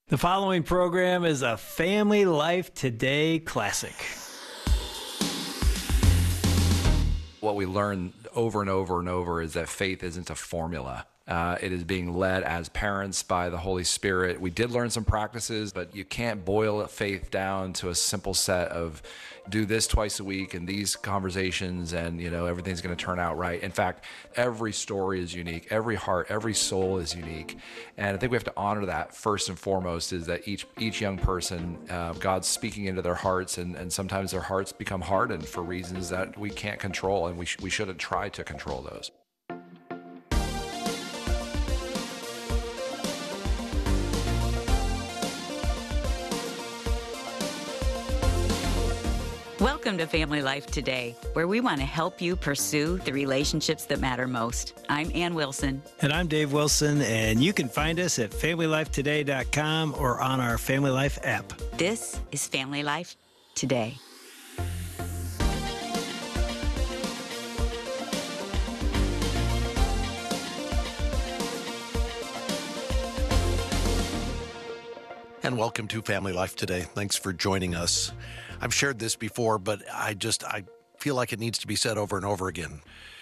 The following program is a Family Life Today classic. What we learn over and over and over is that faith isn't a formula. It is being led as parents by the Holy Spirit. We did learn some practices, but you can't boil faith down to a simple set of do this twice a week and these conversations and, everything's going to turn out right. In fact, every story is unique. Every heart, every soul is unique. And I think we have to honor that first and foremost, is that each young person, God's speaking into their hearts, and sometimes their hearts become hardened for reasons that we can't control, and we shouldn't try to control those. Welcome to Family Life Today, where we want to help you pursue the relationships that matter most. I'm Ann Wilson. And I'm Dave Wilson, and you can find us at FamilyLifeToday.com or on our Family Life app. This is Family Life Today. And welcome to Family Life Today. Thanks for joining us. I've shared this before, but I feel like it needs to be said over and over again.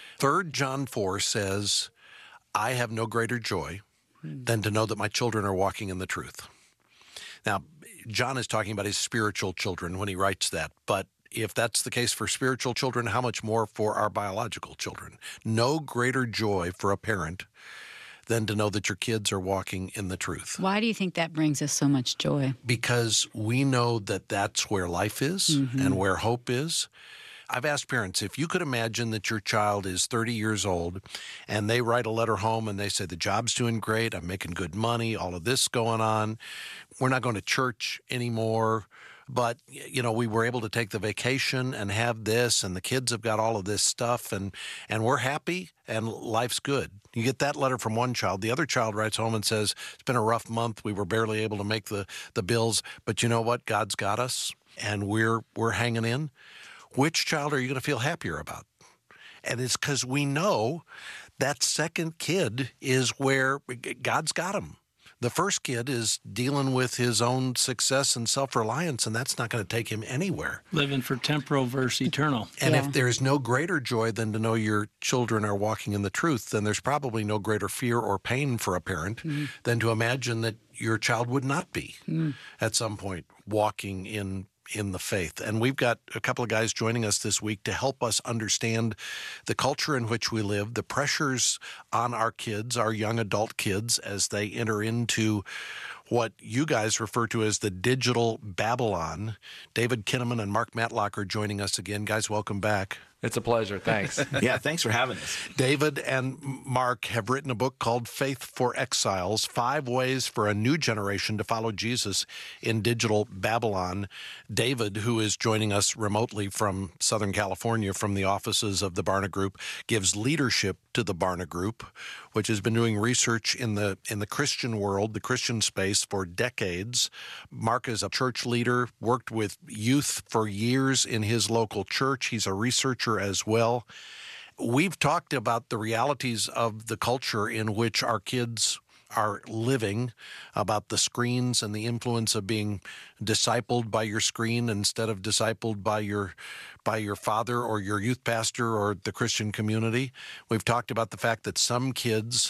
3 John 4 says, I have no greater joy than to know that my children are walking in the truth. Now, John is talking about his spiritual children when he writes that, but if that's the case for spiritual children, how much more for our biological children? No greater joy for a parent than to know that your kids are walking in the truth. Why do you think that brings us so much joy? Because we know that that's where life is and where hope is. I've asked parents, if you could imagine that your child is 30 years old and they write a letter home and they say, the job's doing great, I'm making good money, all of this going on, we're not going to church anymore, but, we were able to take the vacation and have this, and the kids have got all of this stuff, and we're happy, and life's good. You get that letter from one child. The other child writes home and says, it's been a rough month. We were barely able to make the bills, but you know what? God's got us, and we're hanging in. Which child are you going to feel happier about? And it's because we know that second kid is where God's got him. The first kid is dealing with his own success and self-reliance, and that's not going to take him anywhere. Living for temporal versus eternal. And if there's no greater joy than to know your children are walking in the truth, then there's probably no greater fear or pain for a parent than to imagine that your child would not be at some point walking in the faith. And we've got a couple of guys joining us this week to help us understand the culture in which we live, the pressures on our kids, our young adult kids, as they enter into what you guys refer to as the digital Babylon. David Kinnaman and Mark Matlock are joining us again. Guys, welcome back. It's a pleasure. Thanks. Yeah, thanks for having us. David and Mark have written a book called Faith for Exiles, 5 Ways for a New Generation to Follow Jesus in Digital Babylon. David, who is joining us remotely from Southern California from the offices of the Barna Group, gives leadership to the Barna Group, which has been doing research in the Christian world, the Christian space, for decades. Mark is a church leader, worked with youth for years in his local church. He's a researcher as well. We've talked about the realities of the culture in which our kids are living, about the screens and the influence of being discipled by your screen instead of discipled by your father or your youth pastor or the Christian community. We've talked about the fact that some kids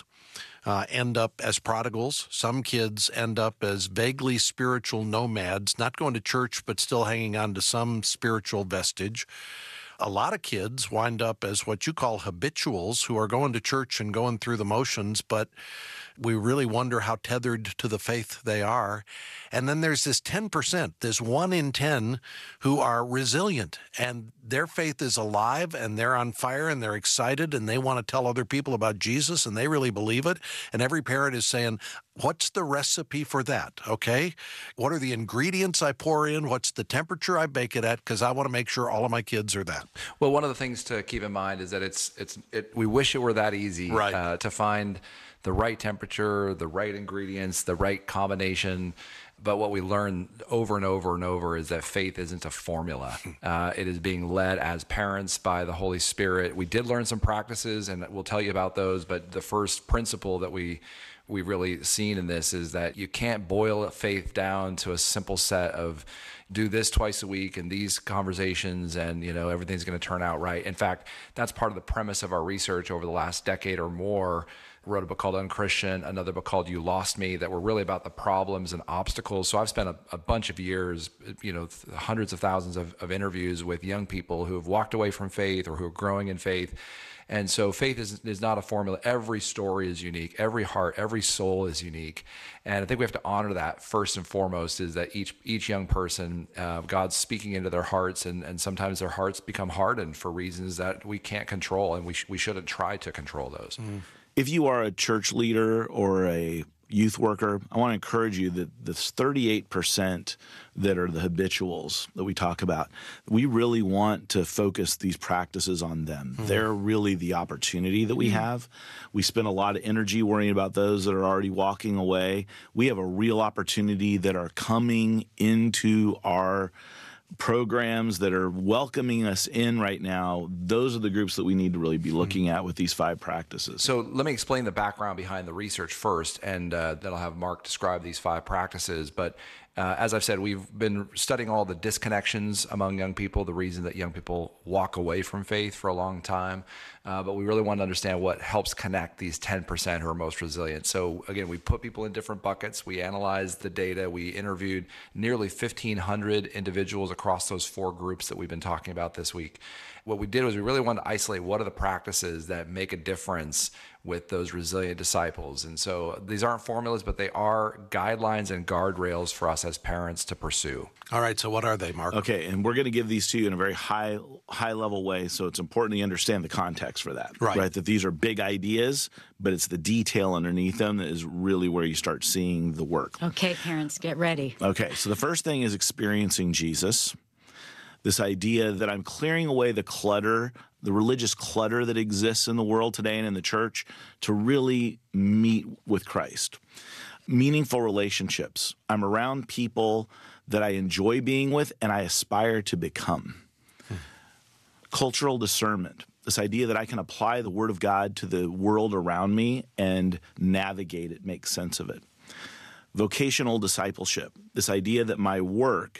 end up as prodigals. Some kids end up as vaguely spiritual nomads, not going to church, but still hanging on to some spiritual vestige. A lot of kids wind up as what you call habituals, who are going to church and going through the motions, but we really wonder how tethered to the faith they are. And then there's this 10%, this 1 in 10 who are resilient, and their faith is alive, and they're on fire, and they're excited, and they want to tell other people about Jesus, and they really believe it. And every parent is saying, what's the recipe for that, okay? What are the ingredients I pour in? What's the temperature I bake it at? Because I want to make sure all of my kids are that. Well, one of the things to keep in mind is that we wish it were that easy to find the right temperature, the right ingredients, the right combination. But what we learn over and over and over is that faith isn't a formula. It is being led as parents by the Holy Spirit. We did learn some practices, and we'll tell you about those. But the first principle that we we've really seen in this is that you can't boil faith down to a simple set of do this twice a week and these conversations and, everything's going to turn out right. In fact, that's part of the premise of our research over the last decade or more. Wrote a book called Unchristian, another book called You Lost Me, that were really about the problems and obstacles. So I've spent a bunch of years, hundreds of thousands of interviews with young people who have walked away from faith or who are growing in faith. And so faith is not a formula. Every story is unique. Every heart, every soul is unique. And I think we have to honor that first and foremost, is that each young person, God's speaking into their hearts, and sometimes their hearts become hardened for reasons that we can't control, and we shouldn't try to control those. If you are a church leader or a youth worker, I want to encourage you that this 38% that are the habituals that we talk about, we really want to focus these practices on them. They're really the opportunity that we have. We spend a lot of energy worrying about those that are already walking away. We have a real opportunity that are coming into our programs that are welcoming us in right now. Those are the groups that we need to really be looking at with these 5 practices. So let me explain the background behind the research first, and then I'll have Mark describe these 5 practices. But as I've said, we've been studying all the disconnections among young people, the reason that young people walk away from faith for a long time. But we really want to understand what helps connect these 10% who are most resilient. So again, we put people in different buckets. We analyzed the data. We interviewed nearly 1,500 individuals across those 4 groups that we've been talking about this week. What we did was we really wanted to isolate what are the practices that make a difference with those resilient disciples. And so these aren't formulas, but they are guidelines and guardrails for us as parents to pursue. All right, so what are they, Mark? Okay, and we're going to give these to you in a very high level way, so it's important that you understand the context for that. Right, that these are big ideas, but it's the detail underneath them that is really where you start seeing the work. Okay, parents, get ready. Okay, so the first thing is experiencing Jesus. This idea that I'm clearing away the clutter, the religious clutter that exists in the world today and in the church, to really meet with Christ. Meaningful relationships. I'm around people that I enjoy being with and I aspire to become. Cultural discernment. This idea that I can apply the Word of God to the world around me and navigate it, make sense of it. Vocational discipleship. This idea that my work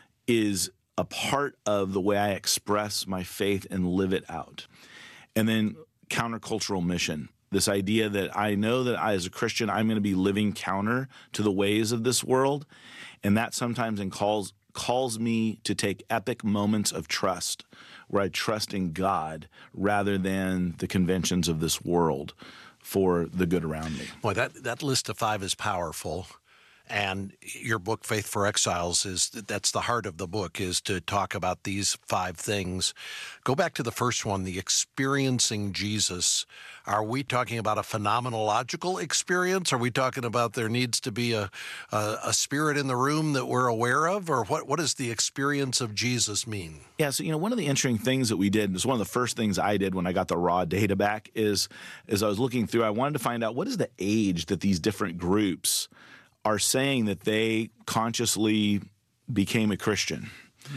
is a part of the way I express my faith and live it out. And then countercultural mission, this idea that I know that as a Christian, I'm going to be living counter to the ways of this world, and that sometimes calls me to take epic moments of trust, where I trust in God rather than the conventions of this world for the good around me. Boy, that list of 5 is powerful. And your book, Faith for Exiles, that's the heart of the book, is to talk about these 5 things. Go back to the first one, the experiencing Jesus. Are we talking about a phenomenological experience? Are we talking about there needs to be a spirit in the room that we're aware of? Or what does the experience of Jesus mean? Yeah, so one of the interesting things that we did, was one of the first things I did when I got the raw data back, is as I was looking through, I wanted to find out what is the age that these different groups are saying that they consciously became a Christian.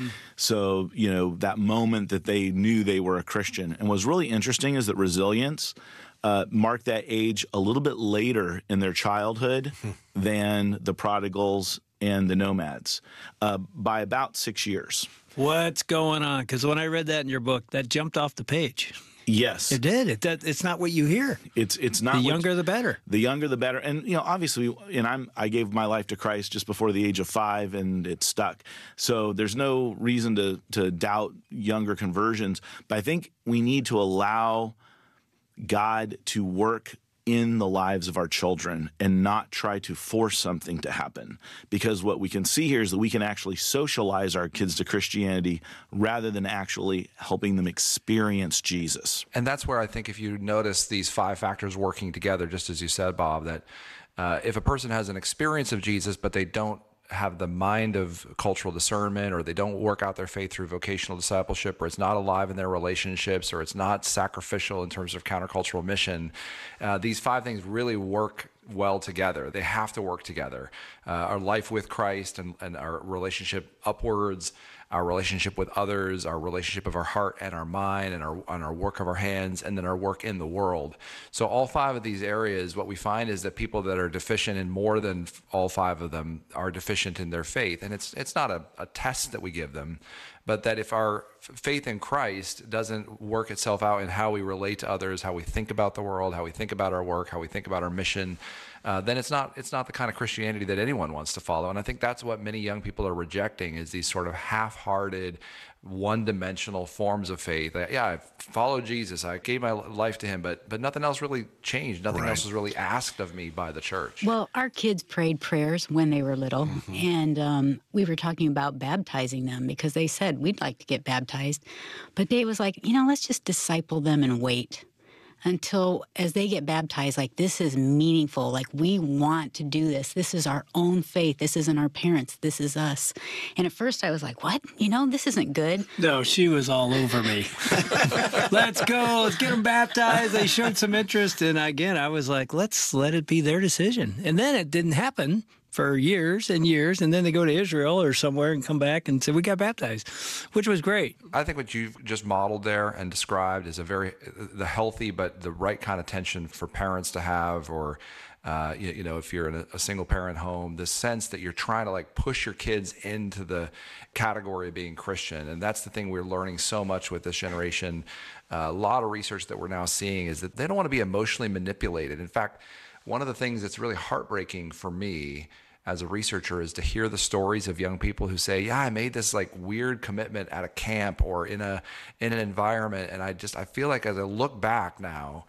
So, that moment that they knew they were a Christian. And what's really interesting is that resilience marked that age a little bit later in their childhood than the prodigals and the nomads, by about 6 years. What's going on? Because when I read that in your book, that jumped off the page. Yes, it did. It's not what you hear. It's not. The younger, the better. The younger, the better. And obviously, I gave my life to Christ just before the age of 5, and it stuck. So there's no reason to doubt younger conversions. But I think we need to allow God to work in the lives of our children and not try to force something to happen. Because what we can see here is that we can actually socialize our kids to Christianity rather than actually helping them experience Jesus. And that's where I think if you notice these 5 factors working together, just as you said, Bob, that if a person has an experience of Jesus, but they don't have the mind of cultural discernment, or they don't work out their faith through vocational discipleship, or it's not alive in their relationships, or it's not sacrificial in terms of countercultural mission, these 5 things really work well together. They have to work together. Our life with Christ and our relationship upwards, our relationship with others, our relationship of our heart and our mind, and our work of our hands, and then our work in the world. So all 5 of these areas, what we find is that people that are deficient in more than all 5 of them are deficient in their faith. And it's not a test that we give them, but that if our faith in Christ doesn't work itself out in how we relate to others, how we think about the world, how we think about our work, how we think about our mission, then it's not the kind of Christianity that anyone wants to follow. And I think that's what many young people are rejecting, is these sort of half-hearted, one-dimensional forms of faith. Yeah, I followed Jesus, I gave my life to him, but nothing else really changed. Nothing else was really asked of me by the church. Well, our kids prayed prayers when they were little, and we were talking about baptizing them because they said, we'd like to get baptized. But Dave was like, let's just disciple them and wait until as they get baptized, like, this is meaningful. Like, we want to do this. This is our own faith. This isn't our parents. This is us. And at first I was like, what? This isn't good. No, she was all over me. Let's go. Let's get them baptized. They showed some interest. And again, I was like, let's let it be their decision. And then it didn't happen for years and years, and then they go to Israel or somewhere and come back and say, we got baptized, which was great. I think what you've just modeled there and described is the healthy but the right kind of tension for parents to have, or if you're in a single parent home, this sense that you're trying to like push your kids into the category of being Christian. And that's the thing we're learning so much with this generation. A lot of research that we're now seeing is that they don't want to be emotionally manipulated. In fact, one of the things that's really heartbreaking for me as a researcher is to hear the stories of young people who say, yeah, I made this like weird commitment at a camp or in an environment, and I feel like as I look back now,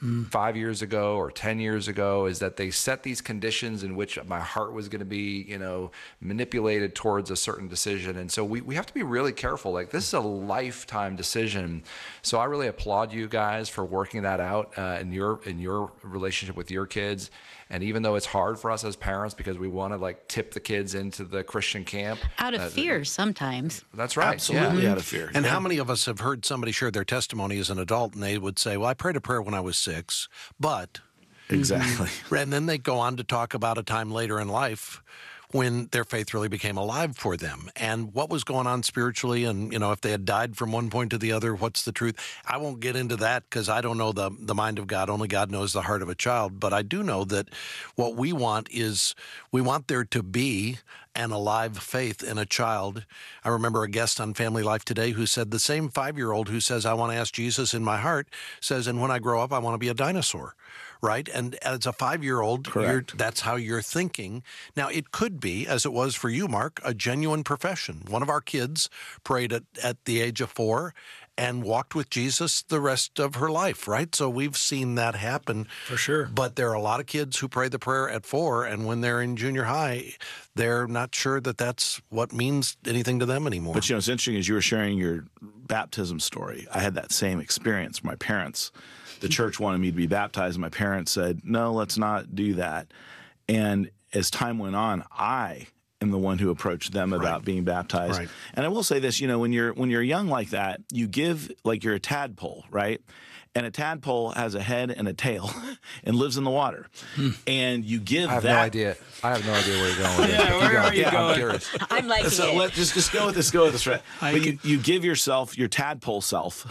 5 years ago or 10 years ago, is that they set these conditions in which my heart was going to be, manipulated towards a certain decision. And so we have to be really careful. Like, this is a lifetime decision. So I really applaud you guys for working that out in your relationship with your kids. And even though it's hard for us as parents because we want to like tip the kids into the Christian camp. Out of fear sometimes. That's right. Absolutely out of fear. And how many of us have heard somebody share their testimony as an adult and they would say, well, I prayed a prayer when I was 6, but... Exactly. And then they go on to talk about a time later in life when their faith really became alive for them and what was going on spiritually, and, if they had died from one point to the other, what's the truth? I won't get into that because I don't know the mind of God. Only God knows the heart of a child. But I do know that what we want is we want there to be an alive faith in a child. I remember a guest on Family Life Today who said the same 5-year-old who says, I want to ask Jesus in my heart, says, and when I grow up, I want to be a dinosaur. Right? And as a 5-year-old, that's how you're thinking. Now, it could be, as it was for you, Mark, a genuine profession. One of our kids prayed at the age of 4 and walked with Jesus the rest of her life, right? So we've seen that happen. For sure. But there are a lot of kids who pray the prayer at 4, and when they're in junior high, they're not sure that that's what means anything to them anymore. But, it's interesting as you were sharing your baptism story, I had that same experience. My parents, the church wanted me to be baptized, and my parents said, no, let's not do that. And as time went on, I am the one who approached them about being baptized. Right. And I will say this, when you're young like that, you give, like you're a tadpole, right? And a tadpole has a head and a tail and lives in the water. And you give that. I have no idea where you're going with this. Where are you going? I'm curious. I'm liking So it. let's just go with this, right? But you give yourself, your tadpole self,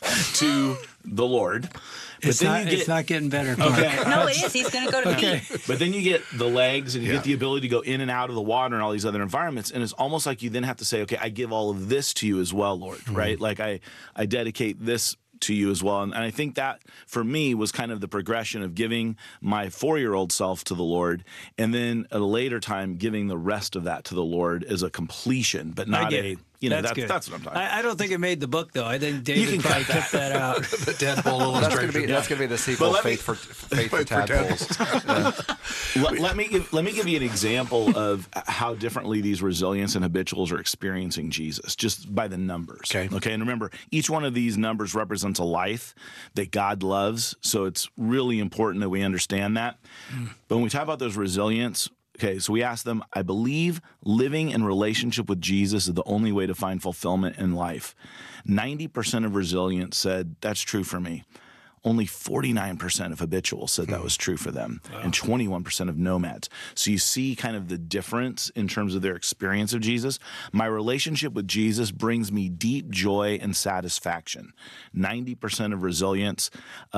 to the Lord. It's not getting better. Okay. No, it is. He's going to go to feet. But then you get the legs and you get the ability to go in and out of the water and all these other environments. And it's almost like you then have to say, okay, I give all of this to you as well, Lord, right? Like I dedicate this to you as well. And I think that for me was kind of the progression of giving my 4-year-old self to the Lord, and then at a later time giving the rest of that to the Lord as a completion, but not that's what I'm talking about. I don't think it made the book, though. I think David probably kept that out. The tadpole illustration. That's going to be the sequel, Faith for Tadpoles. Let me give you an example of how differently these resilience and habituals are experiencing Jesus, just by the numbers. Okay. And remember, each one of these numbers represents a life that God loves, so it's really important that we understand that. But when we talk about those resilience, okay, so we asked them, I believe living in relationship with Jesus is the only way to find fulfillment in life. 90% of resilience said, that's true for me. only 49% of habituals said that was true for them, and 21% of nomads. So you see kind of the difference in terms of their experience of Jesus. My relationship with Jesus brings me deep joy and satisfaction. 90% of resilience,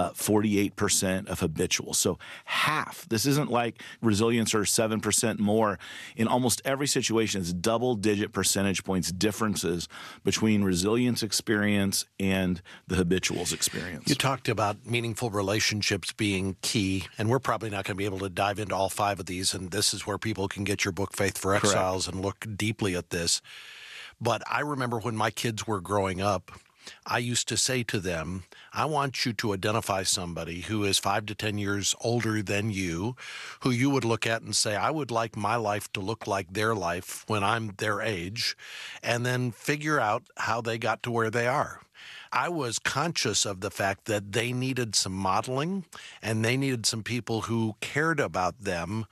48% of habituals. So half. This isn't like resilience or 7% more. In almost every situation, it's double-digit percentage points differences between resilience experience and the habituals experience. You talked about meaningful relationships being key, and we're probably not going to be able to dive into all 5 of these, and this is where people can get your book, Faith for Exiles, and look deeply at this. But I remember when my kids were growing up, I used to say to them, I want you to identify somebody who is 5 to 10 years older than you, who you would look at and say, I would like my life to look like their life when I'm their age, and then figure out how they got to where they are. I was conscious of the fact that they needed some modeling, and they needed some people who cared about them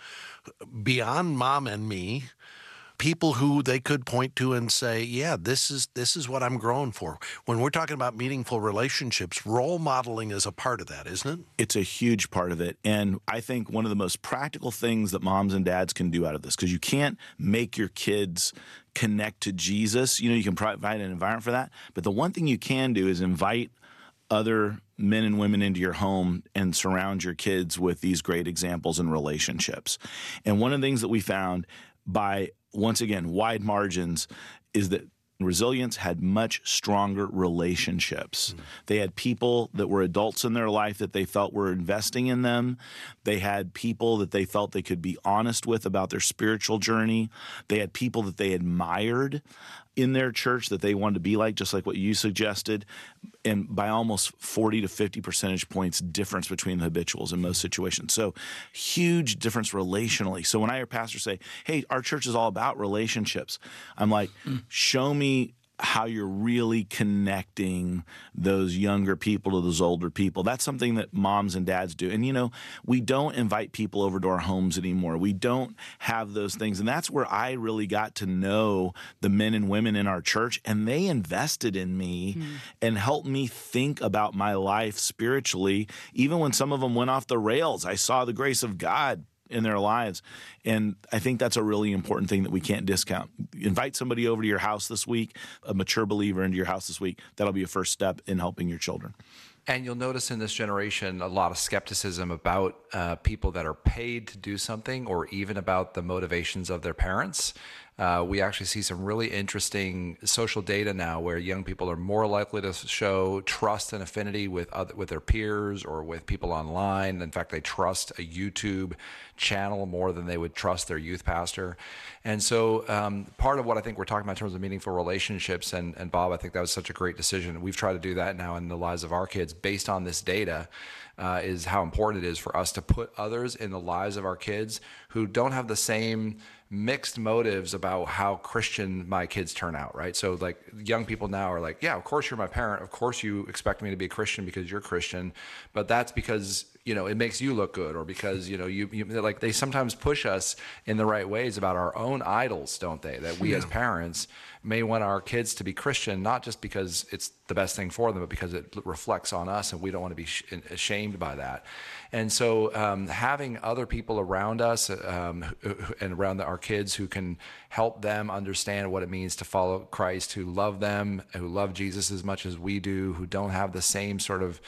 beyond mom and me, people who they could point to and say, yeah, this is what I'm growing for. When we're talking about meaningful relationships, role modeling is a part of that, isn't it? It's a huge part of it. And I think one of the most practical things that moms and dads can do out of this, because you can't make your kids connect to Jesus. You can provide an environment for that. But the one thing you can do is invite other men and women into your home and surround your kids with these great examples and relationships. And one of the things that we found by, once again, wide margins, is that resilience had much stronger relationships. They had people that were adults in their life that they felt were investing in them. They had people that they felt they could be honest with about their spiritual journey. They had people that they admired in their church that they wanted to be like, just like what you suggested. And by almost 40 to 50 percentage points difference between the habituals in most situations. So huge difference relationally. So when I hear pastors say, hey, our church is all about relationships, I'm like, show me how you're really connecting those younger people to those older people. That's something that moms and dads do. And, we don't invite people over to our homes anymore. We don't have those things. And that's where I really got to know the men and women in our church, and they invested in me and helped me think about my life spiritually. Even when some of them went off the rails, I saw the grace of God in their lives. And I think that's a really important thing that we can't discount. Invite somebody over to your house this week, a mature believer into your house this week. That'll be a first step in helping your children. And you'll notice in this generation a lot of skepticism about people that are paid to do something, or even about the motivations of their parents. We actually see some really interesting social data now where young people are more likely to show trust and affinity with their peers or with people online. In fact, they trust a YouTube channel more than they would trust their youth pastor. And so part of what I think we're talking about in terms of meaningful relationships, and Bob, I think that was such a great decision. We've tried to do that now in the lives of our kids based on this data, is how important it is for us to put others in the lives of our kids who don't have the same mixed motives about how Christian my kids turn out, right? So like young people now are like, yeah, of course you're my parent. Of course you expect me to be a Christian because you're Christian, but that's because, it makes you look good, or because, you like, they sometimes push us in the right ways about our own idols, don't they? That we as parents may want our kids to be Christian, not just because it's the best thing for them, but because it reflects on us and we don't want to be ashamed by that. And so having other people around us and around our kids who can help them understand what it means to follow Christ, who love them, who love Jesus as much as we do, who don't have the same sort of,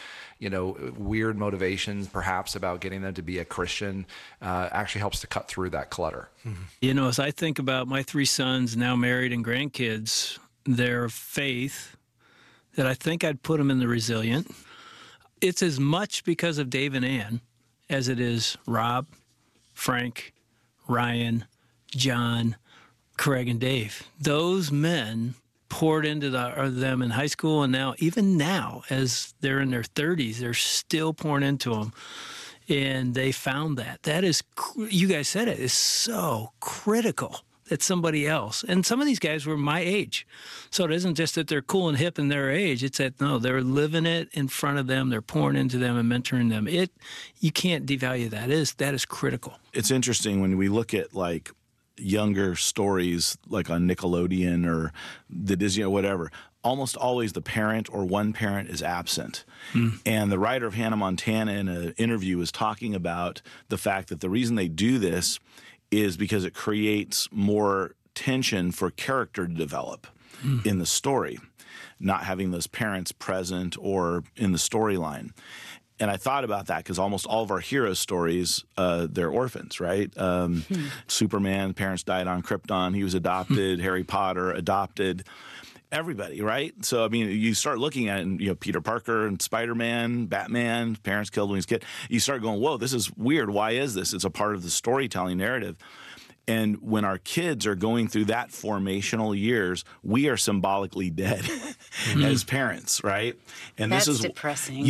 weird motivations perhaps about getting them to be a Christian, actually helps to cut through that clutter. As I think about my 3 sons now married and grandkids, their faith, that I think I'd put them in the resilient. It's as much because of Dave and Ann as it is Rob, Frank, Ryan, John, Craig, and Dave. Those men poured into them in high school, and now, even now, as they're in their 30s, they're still pouring into them. And they found that is, you guys said it, is so critical that somebody else, and some of these guys were my age. So it isn't just that they're cool and hip in their age. It's that, no, they're living it in front of them. They're pouring into them and mentoring them. You can't devalue that. That is critical. It's interesting when we look at like younger stories like on Nickelodeon or the Disney or whatever. almost always the parent or one parent is absent. And the writer of Hannah Montana in an interview was talking about the fact that the reason they do this is because it creates more tension for character to develop in the story, not having those parents present or in the storyline. And I thought about that because almost all of our hero stories, they're orphans, right? Superman, parents died on Krypton. He was adopted. Harry Potter, adopted. Everybody, right? So, I mean, you start looking at it, and, Peter Parker and Spider-Man, Batman, parents killed when he was a kid. You start going, whoa, this is weird. Why is this? It's a part of the storytelling narrative. And when our kids are going through that formational years, we are symbolically dead as parents, right? And That's this is depressing.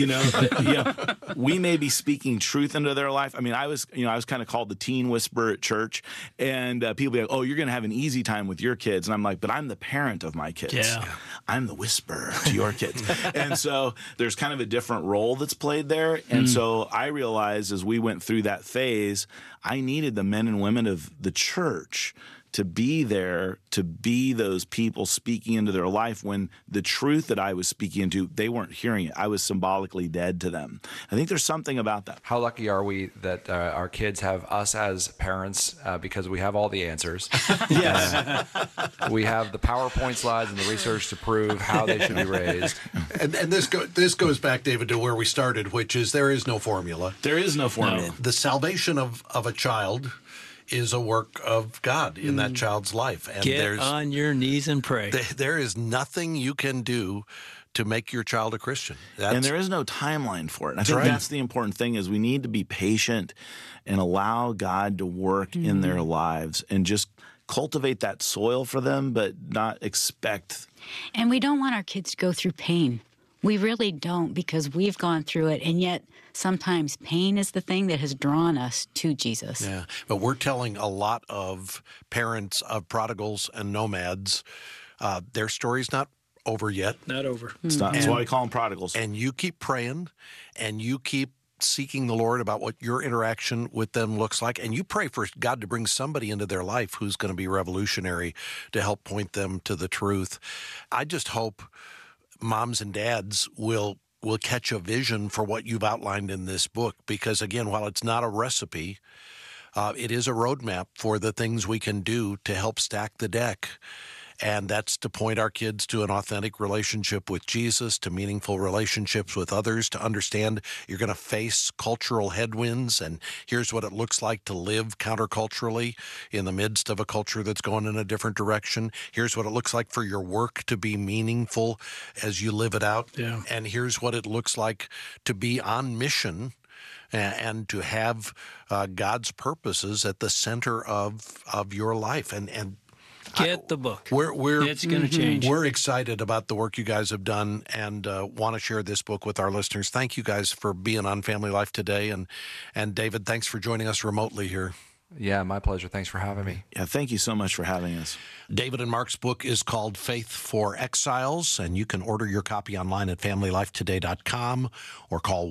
We may be speaking truth into their life. I mean, I was kind of called the teen whisperer at church, and people be like, "Oh, you're going to have an easy time with your kids," and I'm like, "But I'm the parent of my kids. Yeah. I'm the whisperer to your kids." And so there's kind of a different role that's played there. And so I realized as we went through that phase, I needed the men and women of the church to be there, to be those people speaking into their life when the truth that I was speaking into, they weren't hearing it. I was symbolically dead to them. I think there's something about that. How lucky are we that our kids have us as parents because we have all the answers. Yes. We have the PowerPoint slides and the research to prove how they should be raised. And this goes back, David, to where we started, which is there is no formula. There is no formula. The salvation of a child is a work of God in that child's life. And Get on your knees and pray. There is nothing you can do to make your child a Christian. And there is no timeline for it. And I think that's the important thing is we need to be patient and allow God to work in their lives and just cultivate that soil for them, but not expect. And we don't want our kids to go through pain. We really don't, because we've gone through it, and yet sometimes pain is the thing that has drawn us to Jesus. Yeah, but we're telling a lot of parents of prodigals and nomads, their story's not over yet. Not over. It's not. That's why we call them prodigals. And you keep praying, and you keep seeking the Lord about what your interaction with them looks like, and you pray for God to bring somebody into their life who's going to be revolutionary to help point them to the truth. I just hope moms and dads will catch a vision for what you've outlined in this book, because again, while it's not a recipe, it is a roadmap for the things we can do to help stack the deck. And that's to point our kids to an authentic relationship with Jesus, to meaningful relationships with others, to understand you're going to face cultural headwinds, and here's what it looks like to live counterculturally in the midst of a culture that's going in a different direction. Here's what it looks like for your work to be meaningful as you live it out. Yeah. And here's what it looks like to be on mission and to have God's purposes at the center of your life. And Get the book. It's going to change. We're excited about the work you guys have done and want to share this book with our listeners. Thank you guys for being on Family Life today. And David, thanks for joining us remotely here. Yeah, my pleasure. Thanks for having me. Yeah, thank you so much for having us. David and Mark's book is called Faith for Exiles, and you can order your copy online at FamilyLifeToday.com or call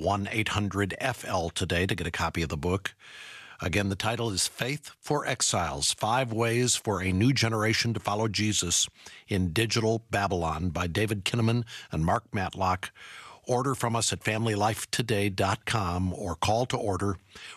1-800-FL today to get a copy of the book. Again, the title is Faith for Exiles, 5 Ways for a New Generation to Follow Jesus in Digital Babylon by David Kinnaman and Mark Matlock. Order from us at FamilyLifeToday.com or call to order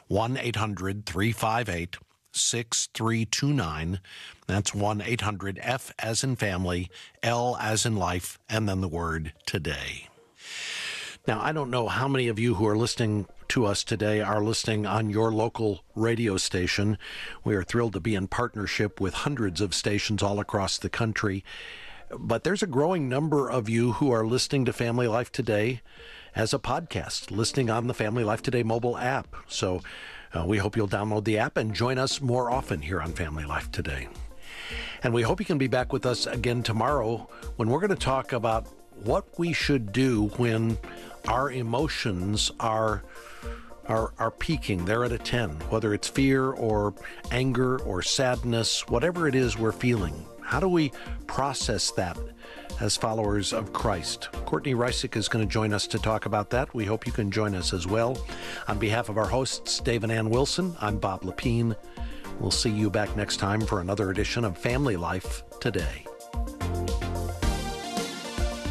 1-800-358-6329. That's 1-800-F as in family, L as in life, and then the word today. Now, I don't know how many of you who are listening to us today are listening on your local radio station. We are thrilled to be in partnership with hundreds of stations all across the country. But there's a growing number of you who are listening to Family Life Today as a podcast, listening on the Family Life Today mobile app. So we hope you'll download the app and join us more often here on Family Life Today. And we hope you can be back with us again tomorrow when we're going to talk about what we should do when our emotions are peaking. They're at a 10, whether it's fear or anger or sadness, whatever it is we're feeling. How do we process that as followers of Christ? Courtney Reisick is going to join us to talk about that. We hope you can join us as well. On behalf of our hosts, Dave and Ann Wilson, I'm Bob Lepine. We'll see you back next time for another edition of Family Life Today.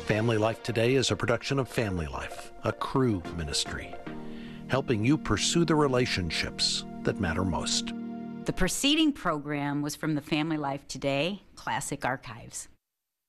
Family Life Today is a production of Family Life, a Cru ministry, helping you pursue the relationships that matter most. The preceding program was from the Family Life Today Classic Archives.